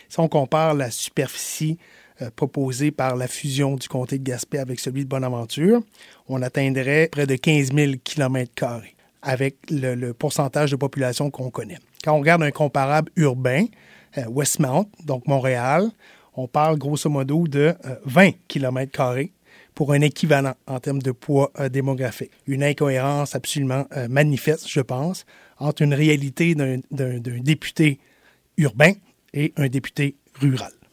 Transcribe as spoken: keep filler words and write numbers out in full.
Si on compare la superficie euh, proposée par la fusion du comté de Gaspé avec celui de Bonaventure, on atteindrait près de quinze mille kilomètres carrés avec le, le pourcentage de population qu'on connaît. Quand on regarde un comparable urbain, euh, Westmount, donc Montréal, on parle grosso modo de euh, vingt kilomètres carrés pour un équivalent en termes de poids euh, démographique. Une incohérence absolument euh, manifeste, je pense, entre une réalité d'un, d'un, d'un député urbain et un député rural.